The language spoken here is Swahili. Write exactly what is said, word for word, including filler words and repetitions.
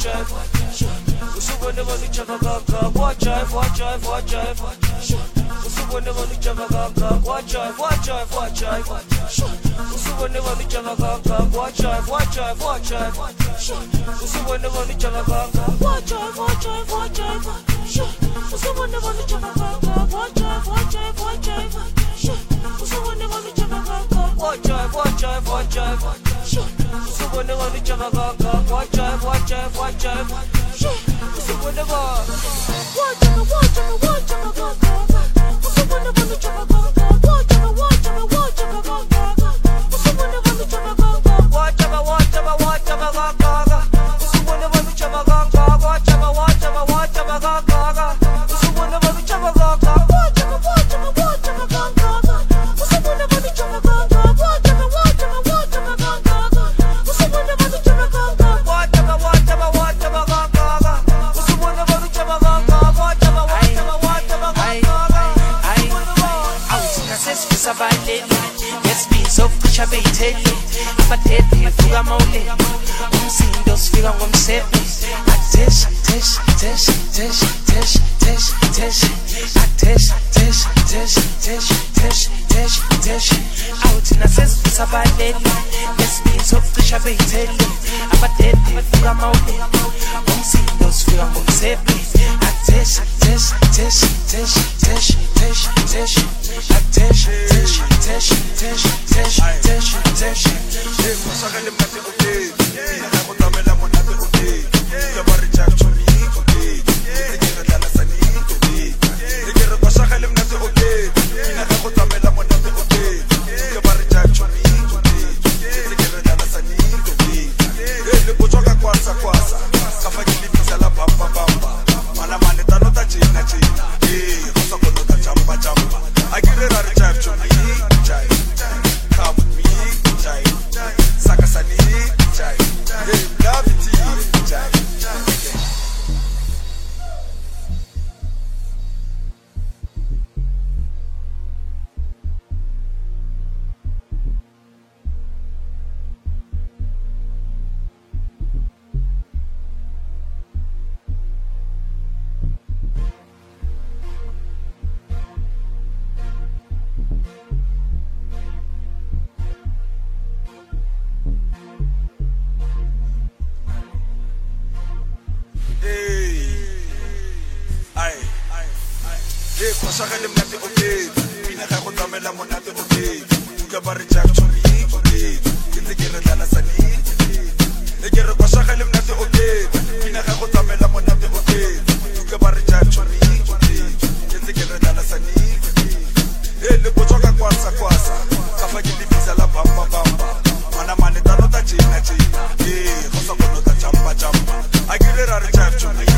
jive, usubone manu chaka kaka, watch jive, watch jive, watch jive, usubone manu chaka kaka, watch jive, watch jive, watch jive, usubone manu chaka kaka, watch jive, watch jive, watch jive, usubone manu chaka kaka, watch jive, watch jive, watch jive, usubone manu chaka kaka, watch jive, watch jive, watch jive, usubone manu chaka kaka, watch jive, watch jive, watch jive, usubone manu chaka kaka, watch jive, watch jive, watch jive, usubone manu watch jive, watch jive, watch jive, usubone manu chaka kaka, watch jive, watch jive, watch jive, usubone manu chaka kaka, watch jive, watch jive, watch jive, usubone manu chaka kaka, watch jive, watch jive, watch jive, usubone manu chaka kaka, watch jive, watch jive, watch jive, usubone manu chaka kaka, watch jive, watch jive, watch jive, usubone manu chaka kaka, watch jive, watch jive, watch jive, usubone manu chaka kaka, watch jive, watch jive, watch jive, Sabaleli ngesibinzo kusha beyitheli abadede fuka mawule umsindo sifika ngomsepe atesh tesh tesh tesh tesh tesh tesh atesh tesh tesh tesh tesh tesh tesh out nasesi sabaleli ngesibinzo kusha beyitheli abadede fuka mawule umsindo sifika ngomsepe atesh tesh tesh tesh tesh tesh tesh atesh tesh tesh tesh tesh tesh tesh Masakale mnate okay ina kutamela monate okay ya bari jack choni okay ngeke dala sani okay ngeke masakale mnate okay ina kutamela monate okay ya bari jack choni okay ngeke dala sani okay ele kutoka kwanza kwanza kafanya biza la bamba bamba mana mane tanota china china eh kosa konota chamba chamba agire rari jack choni chai come with me chai sakasani chai hey love it chai Masakale mnate okay mina ga go tsamela monate okay ka ba re jack choni okay ke tsere dala sani le ke re masakale mnate okay mina ga go tsamela monate okay ka ba re jack choni okay ke tsere dala sani eh le botshoka kwasa kwasa ka fa ke divisa la bamba bamba mana mane tanota china china eh go sa konota chamba chamba agire ra re jack choni